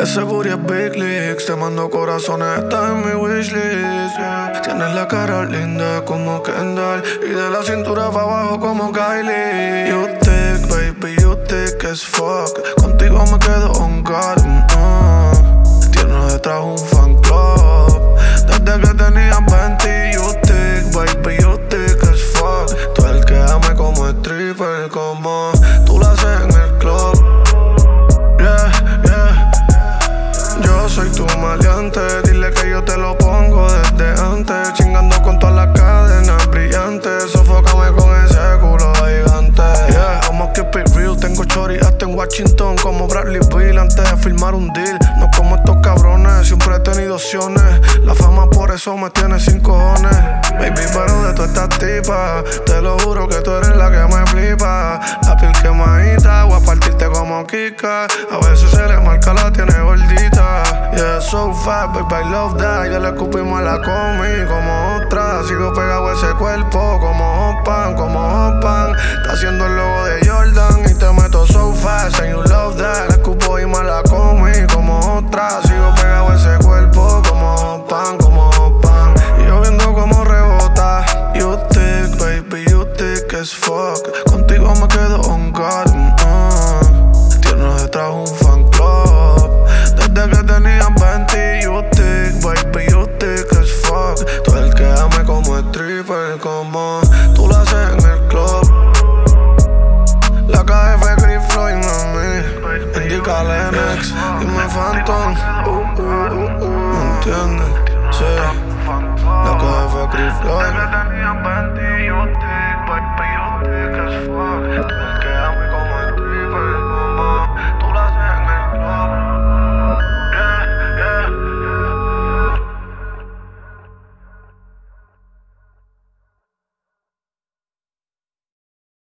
Ese booty es Big Leagues. Te mando corazones, está en mi wishlist, yeah. Tienes la cara linda como Kendall y de la cintura para abajo como Kylie. You thick, baby, you thick as fuck. Contigo me quedo on God, Tienes detrás un fan club desde que tenías 20. You thick, baby, you thick as fuck. Tú el que ame como stripper, como tú la haces en el club. Yo soy tu maleante, dile que yo te lo pongo desde antes. Chingando con todas las cadenas brillantes. Sofócame con ese culo gigante. Yeah, I'ma keep it real. Tengo chori hasta en Washington como Bradley Bill antes de firmar un deal. No como estos cabrones, siempre he tenido opciones. La fama por eso me tiene sin cojones. Baby, pero de todas estas tipas, te lo juro que tú eres la que me flipa. La piel quemadita, voy a partirte como Kika. A veces se le marca, la tiene gordita. Yeah, so fat, baby, I love that. Ya le escupimos a la comi como otra. Sigo pegado a ese cuerpo como Hopan, como Hopan. Está haciendo el logo de Jordan y te meto so fast and you love that. Le escupo y me la comi como otra. Sigo pegado a ese cuerpo como Hopan, como Hopan. Y yo viendo cómo rebota. You thick, baby, you thick as fuck. Contigo me quedo on God, Tienes detrás un fan club desde que tenías 20. You thick, baby, you thick as fuck. Tú el que ame como stripper, como tú la haces en el club. La KF Chris Floyd, mami. Indica Lennox y me Phantom. ¿Me entiendes? Sí. La KF Chris Floyd. Desde que tenías 20, you thick, baby, you thick as fuck.